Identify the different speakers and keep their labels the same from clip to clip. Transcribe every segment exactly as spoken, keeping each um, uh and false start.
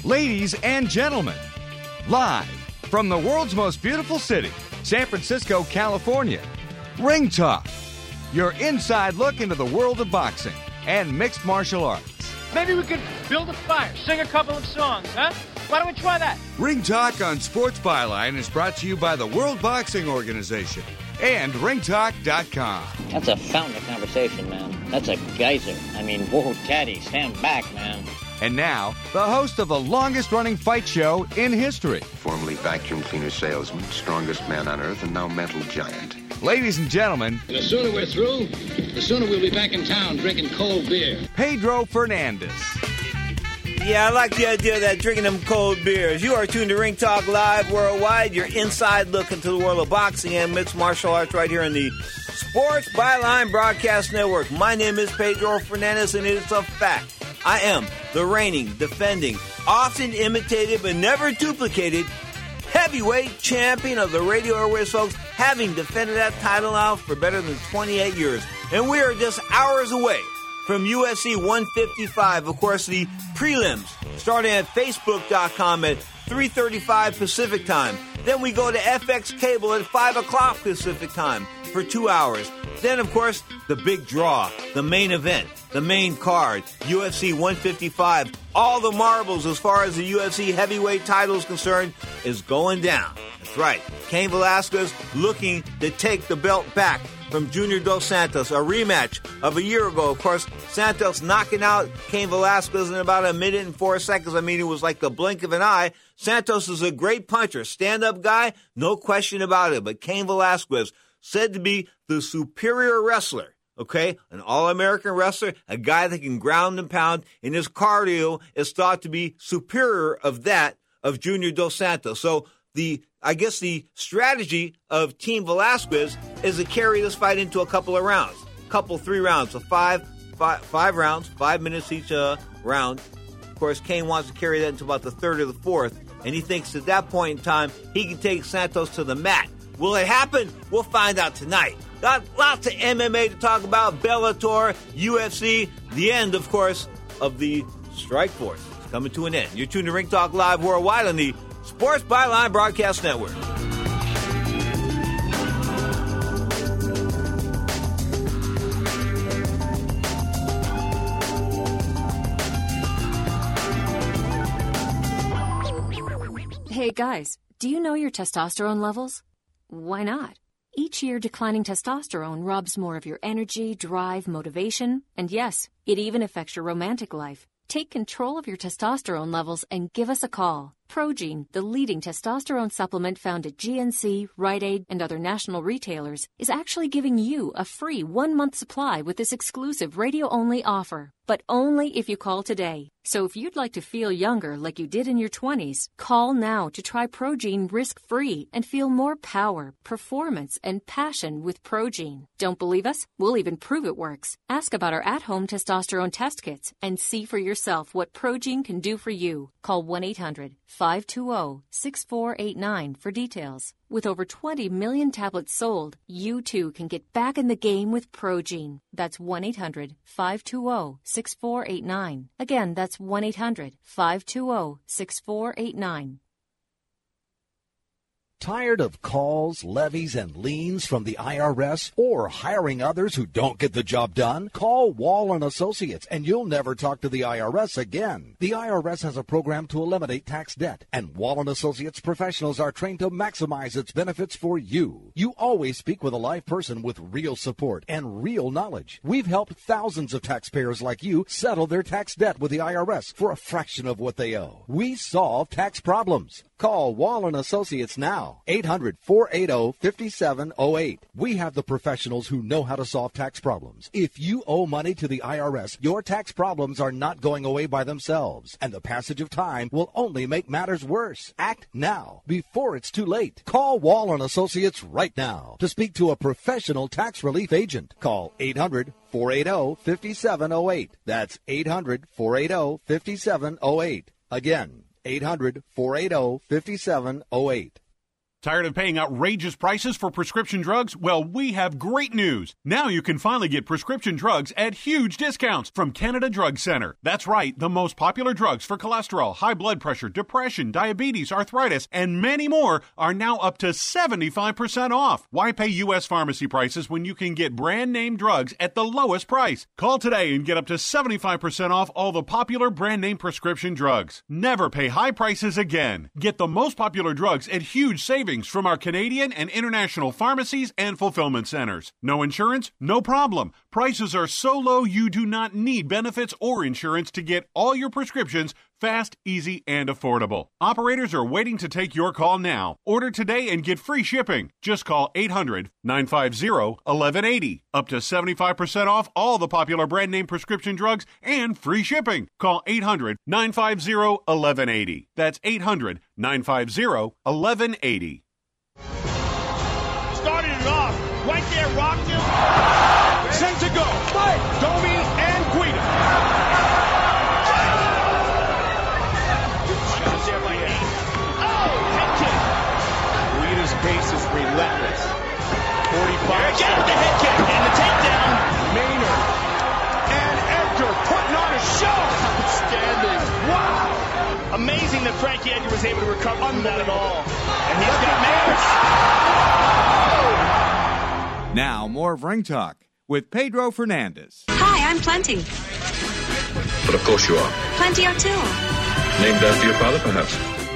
Speaker 1: Ladies and gentlemen, live from the world's most beautiful city, San Francisco, California, Ring Talk, your inside look into the world of boxing and mixed martial arts.
Speaker 2: Maybe we could build a fire, sing a couple of songs, huh? Why don't we try that?
Speaker 1: Ring Talk on Sports Byline is brought to you by the World Boxing Organization and ring talk dot com.
Speaker 3: That's a fountain of conversation, man. That's a geyser. I mean, whoa, Daddy, stand back, man.
Speaker 1: And now, the host of the longest-running fight show in history.
Speaker 4: Formerly vacuum cleaner salesman, strongest man on earth, and now mental giant.
Speaker 1: Ladies and gentlemen,
Speaker 5: the sooner we're through, the sooner we'll be back in town drinking cold beer.
Speaker 1: Pedro Fernandez.
Speaker 6: Yeah, I like the idea of that, drinking them cold beers. You are tuned to Ring Talk Live Worldwide, your inside look into the world of boxing and mixed martial arts right here in the Sports Byline Broadcast Network. My name is Pedro Fernandez, and it is a fact. I am the reigning, defending, often imitated but never duplicated heavyweight champion of the radio airways, folks, having defended that title now for better than twenty-eight years. And we are just hours away from U F C one fifty-five. Of course, the prelims starting at facebook dot com at three thirty-five Pacific time. Then we go to F X Cable at five o'clock Pacific time for two hours. Then, of course, the big draw, the main event, the main card, U F C one fifty-five. All the marbles as far as the U F C heavyweight title is concerned is going down. That's right. Cain Velasquez looking to take the belt back from Junior Dos Santos, a rematch of a year ago. Of course, Santos knocking out Cain Velasquez in about a minute and four seconds. I mean, it was like the blink of an eye. Santos is a great puncher, stand-up guy, no question about it. But Cain Velasquez, said to be the superior wrestler, okay? An all-American wrestler, a guy that can ground and pound, and his cardio is thought to be superior of that of Junior Dos Santos. So the, I guess the strategy of Team Velasquez is to carry this fight into a couple of rounds, couple, three rounds, so five, five, five rounds, five minutes each uh, round. Of course, Cain wants to carry that into about the third or the fourth, and he thinks at that point in time he can take Santos to the mat. Will it happen? We'll find out tonight. Got lots of M M A to talk about, Bellator, U F C, the end, of course, of the Strike Force. It's coming to an end. You're tuned to Ring Talk Live Worldwide on the Sports Byline Broadcast Network.
Speaker 7: Hey, guys, do you know your testosterone levels? Why not? Each year, declining testosterone robs more of your energy, drive, motivation, and yes, it even affects your romantic life. Take control of your testosterone levels and give us a call. Progene, the leading testosterone supplement found at G N C, Rite Aid, and other national retailers, is actually giving you a free one-month supply with this exclusive radio-only offer. But only if you call today. So if you'd like to feel younger like you did in your twenties, call now to try Progene risk-free and feel more power, performance, and passion with Progene. Don't believe us? We'll even prove it works. Ask about our at-home testosterone test kits and see for yourself what Progene can do for you. Call one eight hundred, five two zero, six four eight nine for details. With over twenty million tablets sold, you too can get back in the game with Progene. That's one eight hundred, five two zero, six four eight nine. Again, that's one eight hundred, five two zero, six four eight nine.
Speaker 8: Tired of calls, levies, and liens from the I R S or hiring others who don't get the job done? Call Wall and Associates and you'll never talk to the I R S again. The I R S has a program to eliminate tax debt, and Wall and Associates professionals are trained to maximize its benefits for you. You always speak with a live person with real support and real knowledge. We've helped thousands of taxpayers like you settle their tax debt with the I R S for a fraction of what they owe. We solve tax problems. Call Wall and Associates now, eight hundred, four eight zero, five seven zero eight. We have the professionals who know how to solve tax problems. If you owe money to the I R S, your tax problems are not going away by themselves, and the passage of time will only make matters worse. Act now, before it's too late. Call Wall and Associates right now to speak to a professional tax relief agent. Call eight hundred, four eight zero, five seven zero eight. That's eight hundred, four eight zero, five seven zero eight. Again, eight hundred, four eight zero, five seven zero eight.
Speaker 9: Tired of paying outrageous prices for prescription drugs? Well, we have great news. Now you can finally get prescription drugs at huge discounts from Canada Drug Center. That's right, the most popular drugs for cholesterol, high blood pressure, depression, diabetes, arthritis, and many more are now up to seventy-five percent off. Why pay U S pharmacy prices when you can get brand name drugs at the lowest price? Call today and get up to seventy-five percent off all the popular brand name prescription drugs. Never pay high prices again. Get the most popular drugs at huge savings from our Canadian and international pharmacies and fulfillment centers. No insurance? No problem. Prices are so low you do not need benefits or insurance to get all your prescriptions fast, easy, and affordable. Operators are waiting to take your call now. Order today and get free shipping. Just call eight hundred, nine five zero, one one eight zero. Up to seventy-five percent off all the popular brand name prescription drugs and free shipping. Call eight hundred, nine five zero, one one eight zero. That's eight hundred, nine five zero, one one eight zero.
Speaker 2: Started it off. Right there, rocked him.
Speaker 10: Sent to go. Fight. Domi and Guida.
Speaker 2: Shots there by eight. Oh, head kick.
Speaker 10: Guida's pace is relentless. forty-five.
Speaker 2: Again, the head kick and the takedown.
Speaker 10: Maynard and Edgar putting on a show.
Speaker 2: Outstanding. Wow. Amazing that Frankie Edgar was able to recover from that at all. And he's got Maynard.
Speaker 1: Now, more of Ring Talk with Pedro Fernandez.
Speaker 11: Hi, I'm Plenty.
Speaker 4: But of course you are.
Speaker 11: Plenty O'Toole.
Speaker 4: Named after your father, perhaps?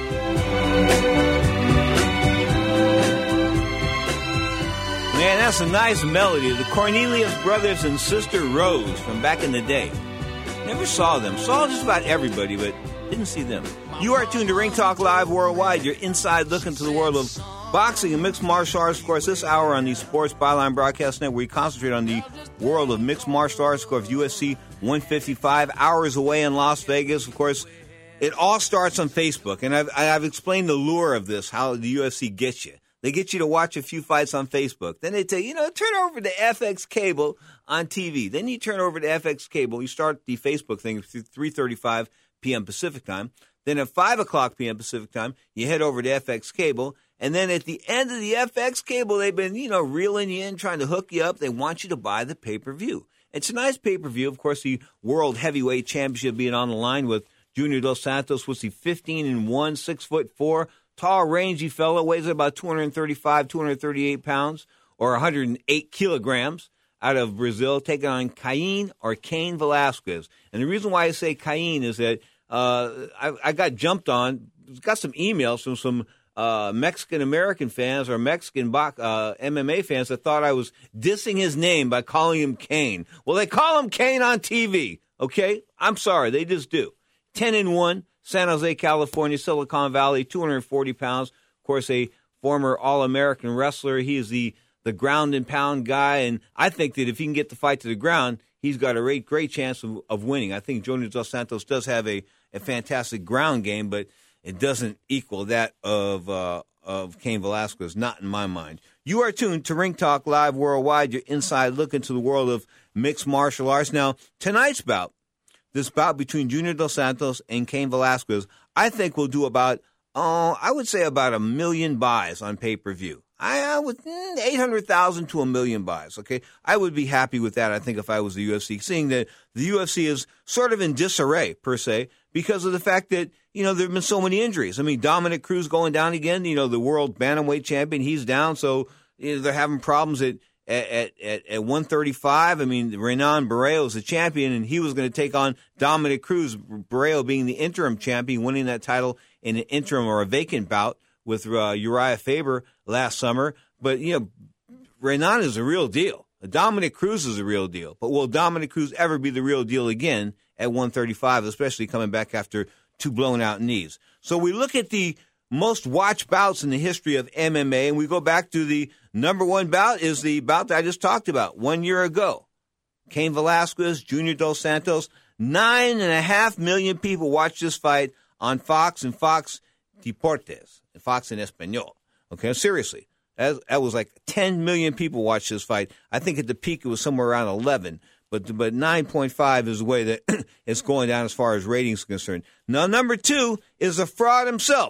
Speaker 6: Man, that's a nice melody. The Cornelius Brothers and Sister Rose from back in the day. Never saw them. Saw just about everybody, but didn't see them. You are tuned to Ring Talk Live Worldwide. Your inside look into the world of boxing and mixed martial arts. Of course, this hour on the Sports Byline Broadcast Network, we concentrate on the world of mixed martial arts. Of course, U F C one fifty-five, hours away in Las Vegas. Of course, it all starts on Facebook. And I've, I've explained the lure of this, how the U F C gets you. They get you to watch a few fights on Facebook. Then they tell you, you know, turn over to F X Cable on T V. Then you turn over to F X Cable. You start the Facebook thing at three thirty-five p.m. Pacific time. Then at five o'clock p.m. Pacific time, you head over to F X Cable. And then at the end of the F X Cable, they've been, you know, reeling you in, trying to hook you up. They want you to buy the pay-per-view. It's a nice pay-per-view. Of course, the World Heavyweight Championship being on the line with Junior Dos Santos. Was he fifteen and one, six foot four, tall, rangy fellow, weighs about two thirty-five, two thirty-eight pounds, or one hundred eight kilograms, out of Brazil, taking on Cain or Cain Velasquez. And the reason why I say Cain is that uh, I, I got jumped on, got some emails from some uh, Mexican-American fans or Mexican uh, M M A fans that thought I was dissing his name by calling him Cain. Well, they call him Cain on T V, okay? I'm sorry, they just do. ten and one, San Jose, California, Silicon Valley, two hundred forty pounds. Of course, a former All-American wrestler. He is the, the ground and pound guy, and I think that if he can get the fight to the ground, he's got a great, great chance of, of winning. I think Junior Dos Santos does have a, a fantastic ground game, but it doesn't equal that of uh, of Cain Velasquez, not in my mind. You are tuned to Ring Talk Live Worldwide, your inside look into the world of mixed martial arts. Now, tonight's bout, this bout between Junior Dos Santos and Cain Velasquez, I think will do about, oh, I would say about a million buys on pay-per-view. I, I would, mm, eight hundred thousand to a million buys, okay? I would be happy with that, I think, if I was the U F C, seeing that the U F C is sort of in disarray, per se, because of the fact that, you know, there have been so many injuries. I mean, Dominic Cruz going down again, you know, the world bantamweight champion, he's down, so you know, they're having problems at At, at, at one thirty-five, I mean, Renan Barrero is the champion, and he was going to take on Dominic Cruz, Barrero being the interim champion, winning that title in an interim or a vacant bout with uh, Uriah Faber last summer. But, you know, Renan is a real deal. Dominic Cruz is a real deal. But will Dominic Cruz ever be the real deal again at one thirty-five, especially coming back after two blown-out knees? So we look at the most watched bouts in the history of M M A, and we go back to the number one bout is the bout that I just talked about one year ago. Cain Velasquez, Junior Dos Santos. Nine and a half million people watched this fight on Fox and Fox Deportes, Fox en Español. Okay, seriously. That, that was like ten million people watched this fight. I think at the peak it was somewhere around eleven. But but nine point five is the way that it's going down as far as ratings are concerned. Now, number two is the fraud himself.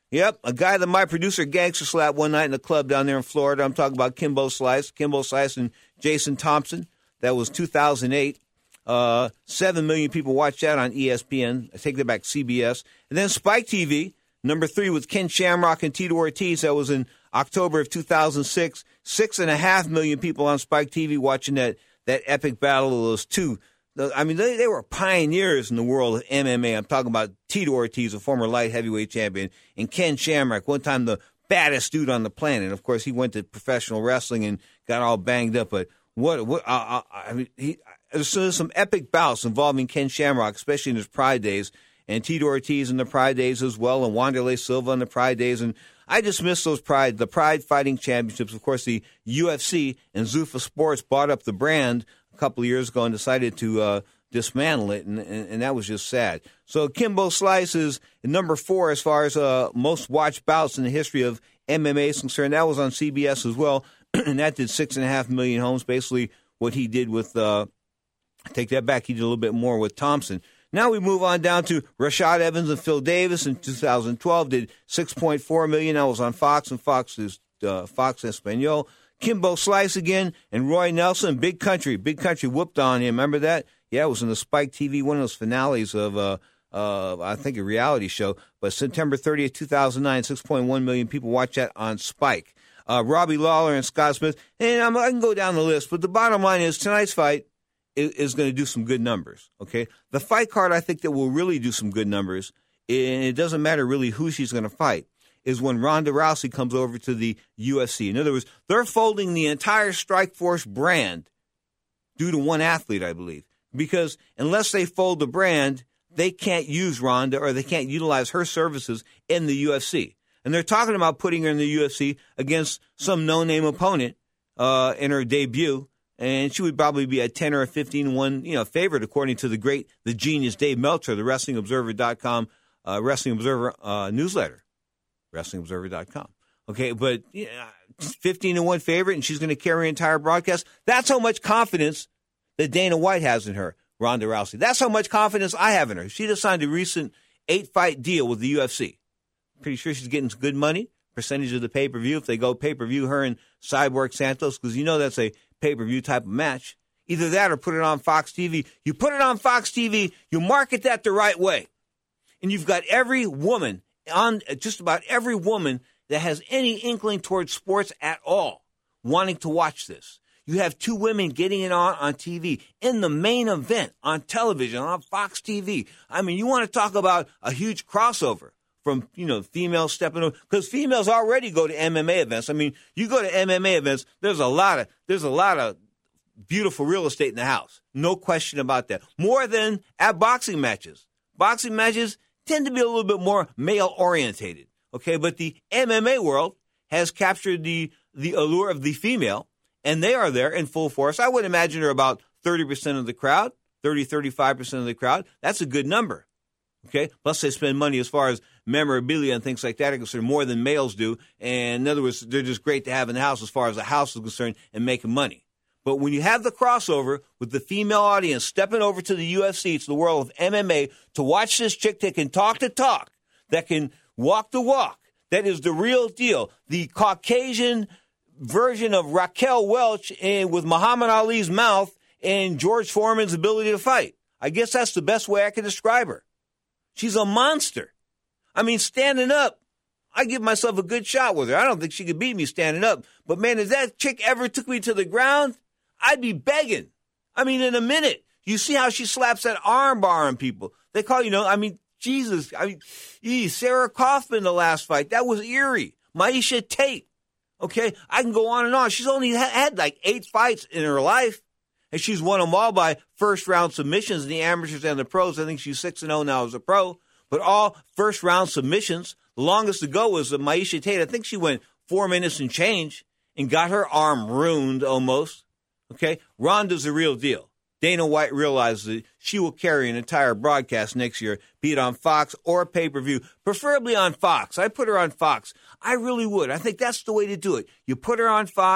Speaker 6: Yep, a guy that my producer gangster slapped one night in a club down there in Florida. I'm talking about Kimbo Slice. Kimbo Slice and Jason Thompson. That was two thousand eight. Uh, Seven million people watched that on E S P N. I take that back, C B S. And then Spike T V, number three with Ken Shamrock and Tito Ortiz. That was in October of two thousand six. Six and a half million people on Spike T V watching that, that epic battle of those two. I mean, they, they were pioneers in the world of M M A. I'm talking about Tito Ortiz, a former light heavyweight champion, and Ken Shamrock, one time the baddest dude on the planet. Of course, he went to professional wrestling and got all banged up. But what? what uh, I mean, he, there's some epic bouts involving Ken Shamrock, especially in his Pride days, and Tito Ortiz in the Pride days as well, and Wanderlei Silva in the Pride days. And I just miss those Pride, the Pride Fighting Championships. Of course, the U F C and Zuffa Sports bought up the brand a couple of years ago and decided to uh, dismantle it, and, and, and that was just sad. So Kimbo Slice is number four as far as uh, most watched bouts in the history of M M A is concerned. That was on C B S as well, and that did six and a half million homes, basically what he did with, uh, take that back, he did a little bit more with Thompson. Now we move on down to Rashad Evans and Phil Davis in two thousand twelve, did six point four million. That was on Fox, and Fox is uh, Fox Espanol. Kimbo Slice again, and Roy Nelson, Big Country. Big Country whooped on him. Remember that? Yeah, it was in the Spike T V, one of those finales of, uh, uh, I think, a reality show. But September thirtieth, two thousand nine, six point one million people watched that on Spike. Uh, Robbie Lawler and Scott Smith. And I'm, I can go down the list, but the bottom line is tonight's fight is, is going to do some good numbers, okay? The fight card I think that will really do some good numbers, and it doesn't matter really who she's going to fight, is when Ronda Rousey comes over to the U F C. In other words, they're folding the entire Strikeforce brand due to one athlete, I believe. Because unless they fold the brand, they can't use Ronda or they can't utilize her services in the U F C. And they're talking about putting her in the U F C against some no-name opponent uh, in her debut. And she would probably be a ten or a fifteen to one, you know, favorite, according to the great, the genius Dave Meltzer, the Wrestling Observer dot com uh, Wrestling Observer uh, newsletter. Wrestling Observer dot com. Okay, but yeah, fifteen to one favorite, and she's going to carry an entire broadcast. That's how much confidence that Dana White has in her, Ronda Rousey. That's how much confidence I have in her. She just signed a recent eight-fight deal with the U F C. Pretty sure she's getting some good money, percentage of the pay-per-view. If they go pay-per-view, her and Cyborg Santos, because you know that's a pay-per-view type of match. Either that or put it on Fox T V. You put it on Fox T V, you market that the right way. And you've got every woman, on just about every woman that has any inkling towards sports at all, wanting to watch this. You have two women getting it on on T V in the main event on television, on Fox T V. I mean, you want to talk about a huge crossover from, you know, females stepping over, because females already go to M M A events. I mean, you go to M M A events, there's a lot of, there's a lot of beautiful real estate in the house. No question about that. More than at boxing matches. Boxing matches tend to be a little bit more male-orientated, okay? But the M M A world has captured the, the allure of the female, and they are there in full force. I would imagine they're about thirty percent of the crowd, thirty, thirty-five percent of the crowd. That's a good number, okay? Plus they spend money as far as memorabilia and things like that are concerned, more than males do. And in other words, they're just great to have in the house as far as the house is concerned and making money. But when you have the crossover with the female audience stepping over to the U F C, to the world of M M A, to watch this chick that can talk the talk, that can walk the walk, that is the real deal, the Caucasian version of Raquel Welch and with Muhammad Ali's mouth and George Foreman's ability to fight. I guess that's the best way I can describe her. She's a monster. I mean, standing up, I give myself a good shot with her. I don't think she could beat me standing up. But, man, if that chick ever took me to the ground, I'd be begging. I mean, in a minute. You see how she slaps that arm bar on people. They call, you know, I mean, Jesus. I mean, ee, Sarah Kaufman, the last fight, that was eerie. Miesha Tate. Okay, I can go on and on. She's only had like eight fights in her life, and she's won them all by first-round submissions in the amateurs and the pros. I think she's six and oh now as a pro, but all first-round submissions. The longest to go was Miesha Tate. I think she went four minutes and change and got her arm ruined almost. Okay, Ronda's the real deal. Dana White realizes that she will carry an entire broadcast next year, be it on Fox or pay-per-view, preferably on Fox. I put her on Fox. I really would. I think that's the way to do it. You put her on Fox,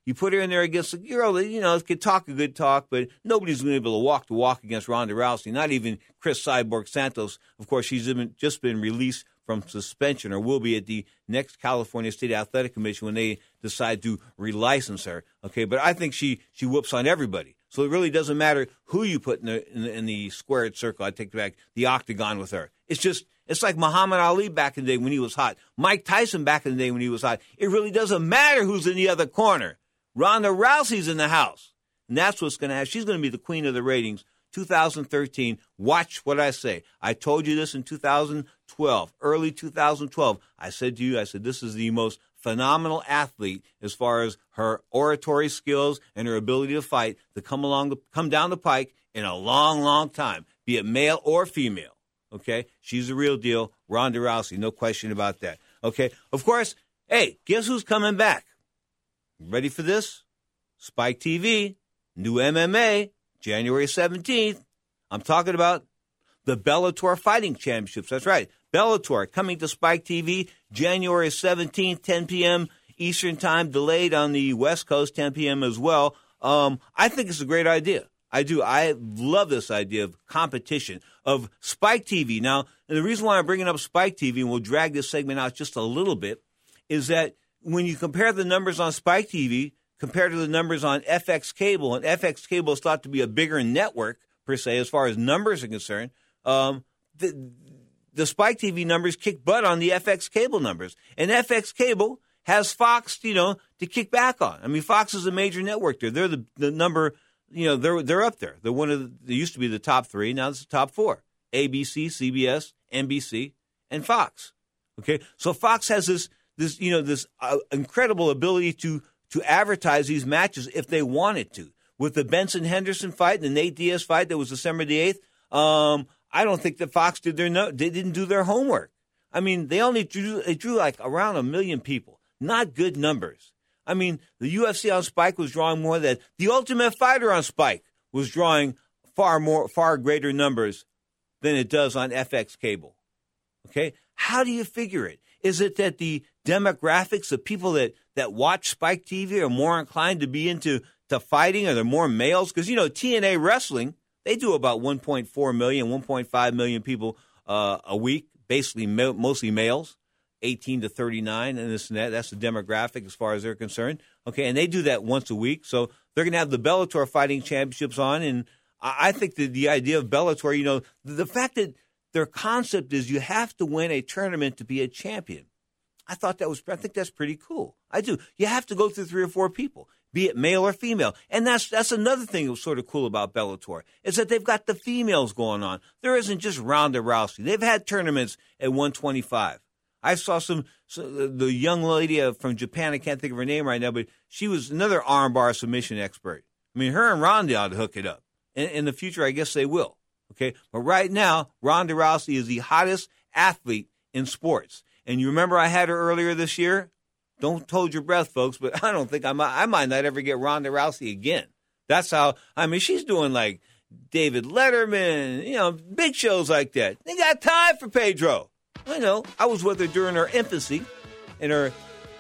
Speaker 6: You put her in there against a girl that, you know, could talk a good talk, but nobody's going to be able to walk the walk against Ronda Rousey, not even Chris Cyborg Santos. Of course, she's just been released from suspension or will be at the next California State Athletic Commission when they decide to relicense her. Okay, but I think she, she whoops on everybody. So it really doesn't matter who you put in the, in the, in the squared circle. I take it back, the octagon with her. It's just, it's like Muhammad Ali back in the day when he was hot. Mike Tyson back in the day when he was hot. It really doesn't matter who's in the other corner. Ronda Rousey's in the house. And that's what's going to happen. She's going to be the queen of the ratings. two thousand thirteen. Watch what I say. I told you this in two thousand twelve, early two thousand twelve. I said to you, I said, this is the most phenomenal athlete as far as her oratory skills and her ability to fight to come along, the, come down the pike in a long, long time, be it male or female. Okay? She's the real deal. Ronda Rousey, no question about that. Okay? Of course, hey, guess who's coming back? Ready for this? Spike T V, new M M A, January seventeenth. I'm talking about the Bellator Fighting Championships. That's right. Bellator coming to Spike T V January seventeenth, ten p.m. Eastern Time, delayed on the West Coast, ten p.m. as well. Um, I think it's a great idea. I do. I love this idea of competition, of Spike T V. Now, and the reason why I'm bringing up Spike T V, and we'll drag this segment out just a little bit, is that when you compare the numbers on Spike T V compared to the numbers on F X Cable, and F X Cable is thought to be a bigger network, per se, as far as numbers are concerned, um, the, the Spike T V numbers kick butt on the F X Cable numbers. And F X Cable has Fox, you know, to kick back on. I mean, Fox is a major network there. They're the, the number, you know, they're they're up there. They're one of the, they used to be the top three. Now it's the top four. A B C, C B S, N B C, and Fox. Okay? So Fox has this, this you know, this uh, incredible ability to to advertise these matches if they wanted to. With the Benson Henderson fight and the Nate Diaz fight that was December the eighth, um, I don't think that Fox did their no, they didn't do their homework. I mean, they only drew they drew like around a million people. Not good numbers. I mean, the U F C on Spike was drawing more than the Ultimate Fighter on Spike was drawing far more, far greater numbers than it does on F X Cable. Okay, how do you figure it? Is it that the demographics of people that, that watch Spike T V are more inclined to be into to fighting, or they're more males? Because, you know, T N A Wrestling, they do about one point four million, one point five million people uh, a week, basically ma- mostly males, eighteen to thirty-nine, and this and that. That's the demographic as far as they're concerned. Okay, and they do that once a week. So they're going to have the Bellator Fighting Championships on, and I, I think that the idea of Bellator, you know, the, the fact that their concept is you have to win a tournament to be a champion. I thought that was, I think that's pretty cool. I do. You have to go through three or four people, be it male or female. And that's that's another thing that was sort of cool about Bellator, is that they've got the females going on. There isn't just Ronda Rousey. They've had tournaments at one twenty-five. I saw some, so the young lady from Japan, I can't think of her name right now, but she was another armbar submission expert. I mean, her and Ronda ought to hook it up. In, in the future, I guess they will. Okay, but right now, Ronda Rousey is the hottest athlete in sports. And you remember I had her earlier this year? Don't hold your breath, folks, but I don't think I might, I might not ever get Ronda Rousey again. That's how, I mean, she's doing like David Letterman, you know, big shows like that. They got time for Pedro. I know. I was with her during her infancy and her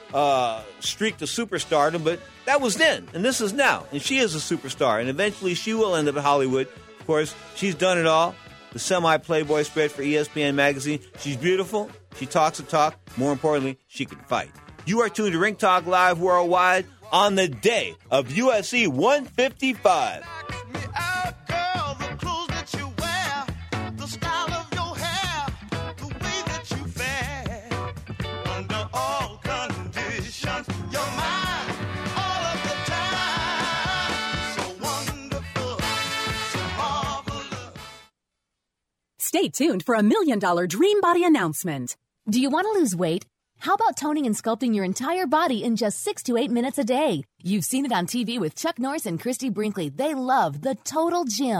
Speaker 6: uh, streak to superstardom, but that was then, and this is now. And she is a superstar, and eventually she will end up at Hollywood. Of course, she's done it all. The semi-Playboy spread for E S P N magazine. She's beautiful. She talks a talk. More importantly, she can fight. You are tuned to Ring Talk Live Worldwide on the day of U F C one fifty-five.
Speaker 11: Stay tuned for a million dollar Dream Body announcement.
Speaker 12: Do you want to lose weight? How about toning and sculpting your entire body in just six to eight minutes a day? You've seen it on T V with Chuck Norris and Christy Brinkley. They love the Total Gym.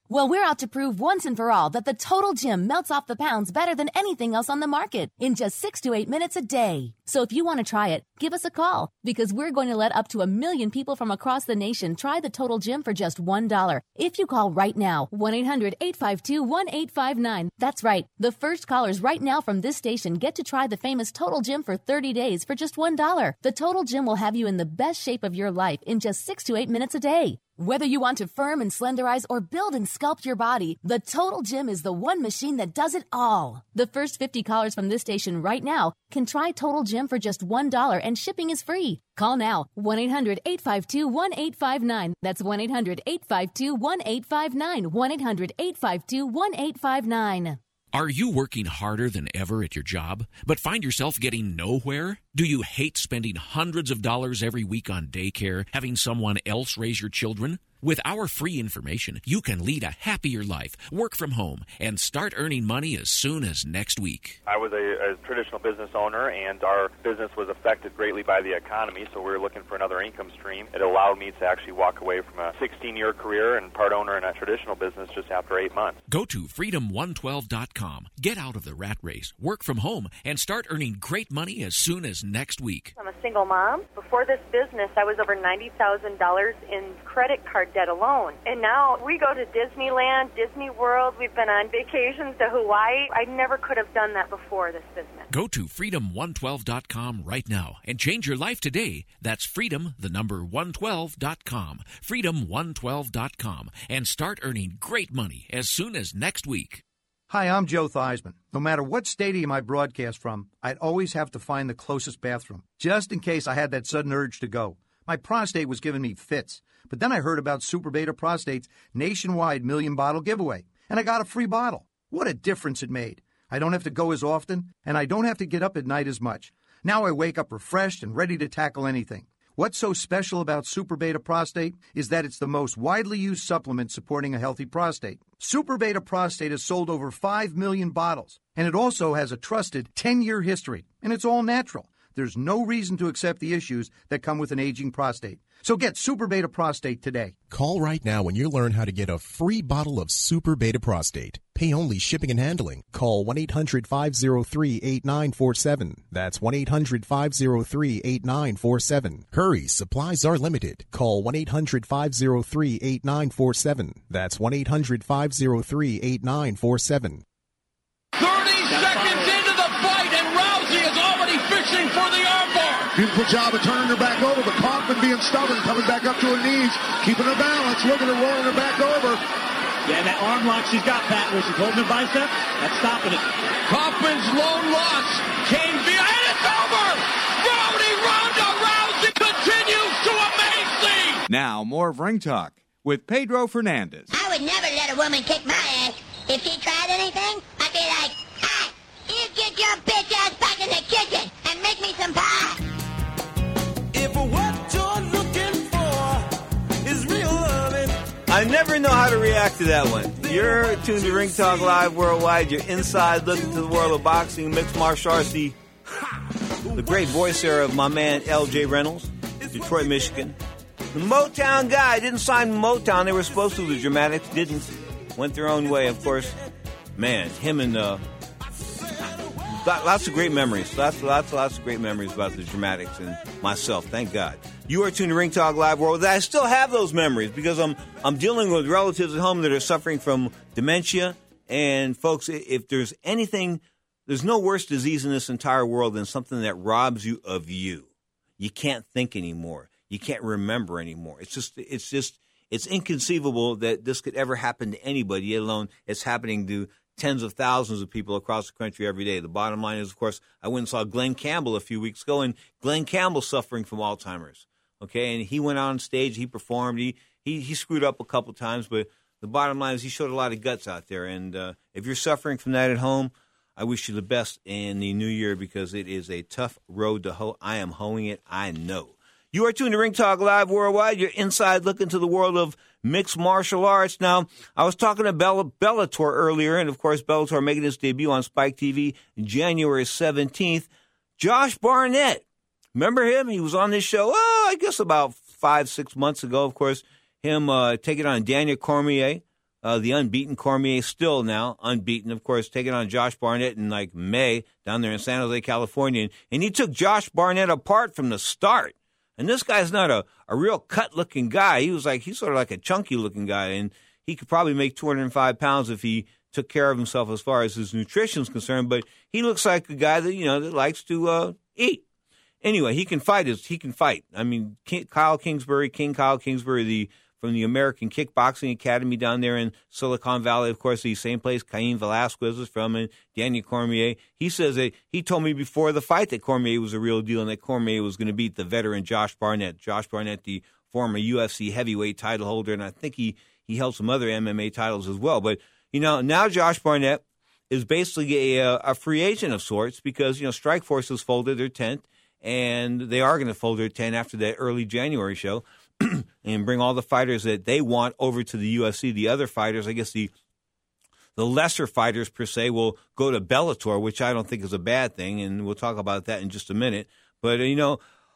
Speaker 12: Well, we're out to prove once and for all that the Total Gym melts off the pounds better than anything else on the market in just six to eight minutes a day. So if you want to try it, give us a call because we're going to let up to a million people from across the nation try the Total Gym for just one dollar. If you call right now, one eight hundred eight five two one eight five nine. That's right. The first callers right now from this station get to try the famous Total Gym for thirty days for just one dollar. The Total Gym will have you in the best shape of your life in just six to eight minutes a day. Whether you want to firm and slenderize or build and sculpt your body, the Total Gym is the one machine that does it all. The first fifty callers from this station right now can try Total Gym for just one dollar and shipping is free. Call now, one eight hundred eight five two one eight five nine. That's one eight hundred eight five two one eight five nine. one eight hundred eight five two one eight five nine.
Speaker 13: Are you working harder than ever at your job, but find yourself getting nowhere? Do you hate spending hundreds of dollars every week on daycare, having someone else raise your children? With our free information, you can lead a happier life, work from home, and start earning money as soon as next week.
Speaker 14: I was a, a traditional business owner, and our business was affected greatly by the economy, so we were looking for another income stream. It allowed me to actually walk away from a sixteen-year career and part owner in a traditional business just after eight months.
Speaker 13: Go to freedom one twelve dot com. Get out of the rat race, work from home, and start earning great money as soon as next week.
Speaker 15: I'm a single mom. Before this business, I was over ninety thousand dollars in credit card debt alone. And now we go to Disneyland, Disney World. We've been on vacations to Hawaii. I never could have done that before this business.
Speaker 13: Go to freedom one twelve dot com right now and change your life today. That's freedom, the number one twelve dot com. freedom one twelve dot com and start earning great money as soon as next week.
Speaker 16: Hi, I'm Joe Theismann. No matter what stadium I broadcast from, I'd always have to find the closest bathroom, just in case I had that sudden urge to go. My prostate was giving me fits. But then I heard about Super Beta Prostate's nationwide million-bottle giveaway, and I got a free bottle. What a difference it made. I don't have to go as often, and I don't have to get up at night as much. Now I wake up refreshed and ready to tackle anything. What's so special about Super Beta Prostate is that it's the most widely used supplement supporting a healthy prostate. Super Beta Prostate has sold over five million bottles, and it also has a trusted ten-year history, and it's all natural. There's no reason to accept the issues that come with an aging prostate. So get Super Beta Prostate today.
Speaker 17: Call right now when you learn how to get a free bottle of Super Beta Prostate. Pay only shipping and handling. Call one eight hundred five oh three eight nine four seven. That's one eight hundred five oh three eight nine four seven. Hurry, supplies are limited. Call one eight hundred five oh three eight nine four seven. That's one eight hundred five oh three eight nine four seven.
Speaker 10: thirty seconds into the fight, and Rousey is already fishing for the armbar.
Speaker 18: Beautiful job of turning her back over, but Kaufman being stubborn, coming back up to her knees, keeping her balance. Look at her rolling her back over.
Speaker 19: Yeah, and that arm lock she's got, Pat, where she's holding her bicep, that's stopping it.
Speaker 10: Kaufman's lone loss came via, and it's over! Rowdy Ronda Rousey continues to amaze me!
Speaker 1: Now, more of Ring Talk with Pedro Fernandez.
Speaker 20: I would never let a woman kick my ass. If she tried anything, I'd be like, ah, you get your bitch ass back in the kitchen and make me some pie.
Speaker 10: If what you're looking for is real loving.
Speaker 6: I never know how to react to that one. You're tuned to Ring Talk Live Worldwide. You're inside looking to the world of boxing, mixed martial arts. The, the great voice there of my man L J Reynolds, Detroit, Michigan. The Motown guy didn't sign Motown. They were supposed to. The Dramatics didn't. Went their own way, of course. Man, him and uh, lots of great memories. Lots, lots, lots of great memories about the Dramatics and myself. Thank God. You are tuned to Ring Talk Live World. I still have those memories because I'm I'm dealing with relatives at home that are suffering from dementia. And folks, if there's anything, there's no worse disease in this entire world than something that robs you of you. You can't think anymore. You can't remember anymore. It's just, it's just. It's inconceivable that this could ever happen to anybody, let alone it's happening to tens of thousands of people across the country every day. The bottom line is, of course, I went and saw Glenn Campbell a few weeks ago, and Glenn Campbell's suffering from Alzheimer's. Okay, and he went on stage, he performed, he he, he screwed up a couple times, but the bottom line is he showed a lot of guts out there. And uh, if you're suffering from that at home, I wish you the best in the new year because it is a tough road to hoe. I am hoeing it, I know. You are tuned to Ring Talk Live Worldwide. You're inside looking to the world of mixed martial arts. Now, I was talking to Bella, Bellator earlier, and, of course, Bellator making its debut on Spike T V January seventeenth. Josh Barnett, remember him? He was on this show, oh, I guess about five, six months ago, of course, him uh, taking on Daniel Cormier. Uh, the unbeaten Cormier still now unbeaten, of course, taking on Josh Barnett in like May down there in San Jose, California. And, and he took Josh Barnett apart from the start. And this guy's not a, a real cut-looking guy. He was like, he's sort of like a chunky-looking guy. And he could probably make two hundred five pounds if he took care of himself as far as his nutrition is concerned. But he looks like a guy that, you know, that likes to uh, eat. Anyway, he can fight. He can fight. I mean, Kyle Kingsbury, King Kyle Kingsbury, the from the American Kickboxing Academy down there in Silicon Valley, of course, the same place Cain Velasquez is from, and Daniel Cormier. He says that he told me before the fight that Cormier was a real deal and that Cormier was going to beat the veteran Josh Barnett. Josh Barnett, the former U F C heavyweight title holder, and I think he, he held some other M M A titles as well. But, you know, now Josh Barnett is basically a, a free agent of sorts because, you know, Strikeforce has folded their tent, and they are going to fold their tent after that early January show. And bring all the fighters that they want over to the U F C. The other fighters, I guess the the lesser fighters per se, will go to Bellator, which I don't think is a bad thing, and we'll talk about that in just a minute. But, you know,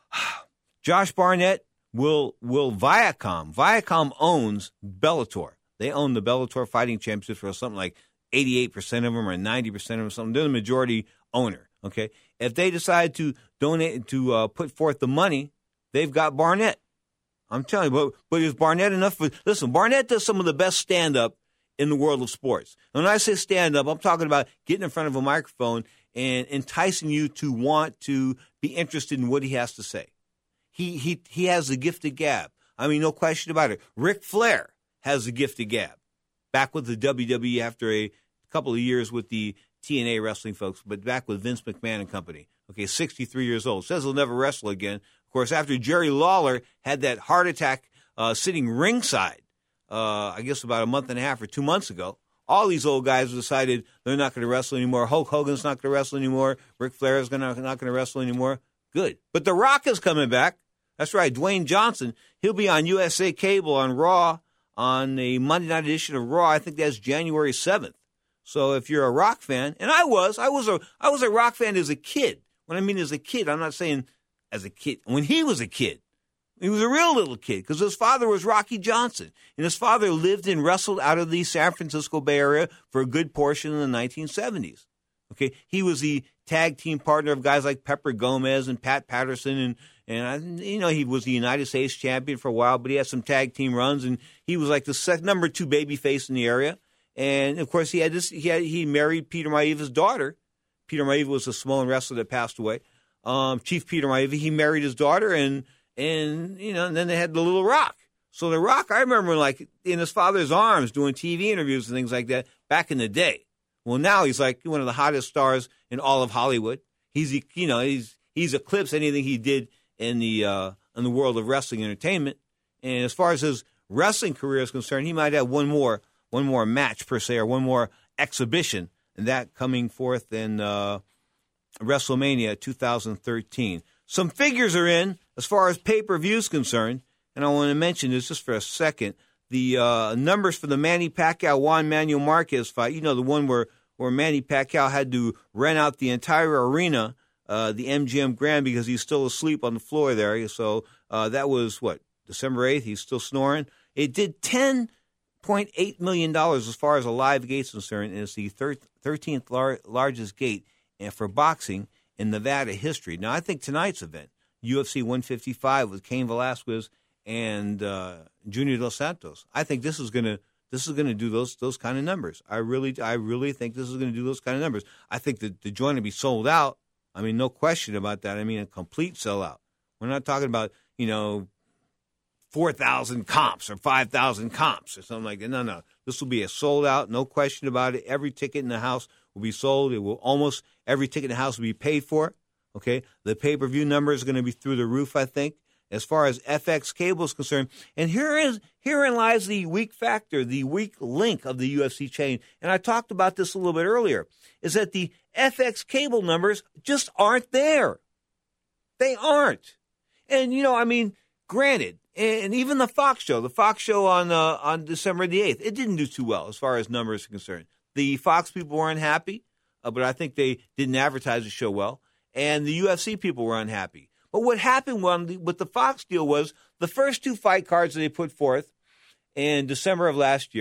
Speaker 6: Josh Barnett will will Viacom. Viacom owns Bellator. They own the Bellator Fighting Championships for something like eighty-eight percent of them or ninety percent of them, something. They're the majority owner, okay? If they decide to donate, to uh, put forth the money, they've got Barnett. I'm telling you, but, but is Barnett enough for – listen, Barnett does some of the best stand-up in the world of sports. And when I say stand-up, I'm talking about getting in front of a microphone and enticing you to want to be interested in what he has to say. He he he has the gift of gab. I mean, no question about it. Ric Flair has the gift of gab. Back with the W W E after a couple of years with the T N A wrestling folks, but back with Vince McMahon and company. Okay, sixty-three years old. Says he'll never wrestle again. Of course, after Jerry Lawler had that heart attack uh, sitting ringside, uh, I guess about a month and a half or two months ago, all these old guys decided they're not going to wrestle anymore. Hulk Hogan's not going to wrestle anymore. Ric Flair is gonna, not going to wrestle anymore. Good. But The Rock is coming back. That's right, Dwayne Johnson. He'll be on U S A Cable on Raw on the Monday night edition of Raw. I think that's January seventh. So if you're a Rock fan, and I was, I was a, I was a Rock fan as a kid. When I mean as a kid, I'm not saying as a kid. When he was a kid, he was a real little kid because his father was Rocky Johnson. And his father lived and wrestled out of the San Francisco Bay Area for a good portion in the nineteen seventies. Okay, he was the tag team partner of guys like Pepper Gomez and Pat Patterson. And, and you know, he was the United States champion for a while, but he had some tag team runs. And he was like the second, number two baby face in the area. And, of course, he had this. He, had, he married Peter Maiva's daughter. Peter Maiva was a Samoan wrestler that passed away. Um, Chief Peter Maiva, he married his daughter, and, and you know, and then they had the Little Rock. So The Rock, I remember, like, in his father's arms doing T V interviews and things like that back in the day. Well, now he's like one of the hottest stars in all of Hollywood. He's, you know, he's he's eclipsed anything he did in the uh, in the world of wrestling entertainment. And as far as his wrestling career is concerned, he might have one more one more match per se, or one more exhibition, and that coming forth in uh, WrestleMania two thousand thirteen. Some figures are in as far as pay-per-view is concerned, and I want to mention this just for a second. The uh, numbers for the Manny Pacquiao-Juan Manuel Marquez fight, you know, the one where, where Manny Pacquiao had to rent out the entire arena, uh, the M G M Grand, because he's still asleep on the floor there. So uh, that was, what, December eighth? He's still snoring. It did ten point eight million dollars as far as a live gate is concerned, and it's the thirteenth lar- largest gate for boxing in Nevada history. Now, I think tonight's event, U F C one fifty-five with Cain Velasquez and uh, Junior Dos Santos, I think this is gonna this is gonna do those those kind of numbers. I really I really think this is gonna do those kind of numbers. I think that the joint will be sold out. I mean, no question about that. I mean, a complete sellout. We're not talking about, you know, four thousand comps or five thousand comps or something like that. No, no. This will be a sold out, no question about it. Every ticket in the house will be sold. It will almost every ticket in the house will be paid for. Okay, the pay-per-view number is going to be through the roof, I think, as far as F X cable is concerned. And here is herein lies the weak factor, the weak link of the U F C chain. And I talked about this a little bit earlier, is that the F X cable numbers just aren't there. They aren't. And, you know, I mean, granted, and even the Fox show, the Fox show on uh, on December the eighth, it didn't do too well as far as numbers are concerned. The Fox people weren't happy, uh, but I think they didn't advertise the show well. And the U F C people were unhappy. But what happened when, with the Fox deal was the first two fight cards that they put forth in December of last year,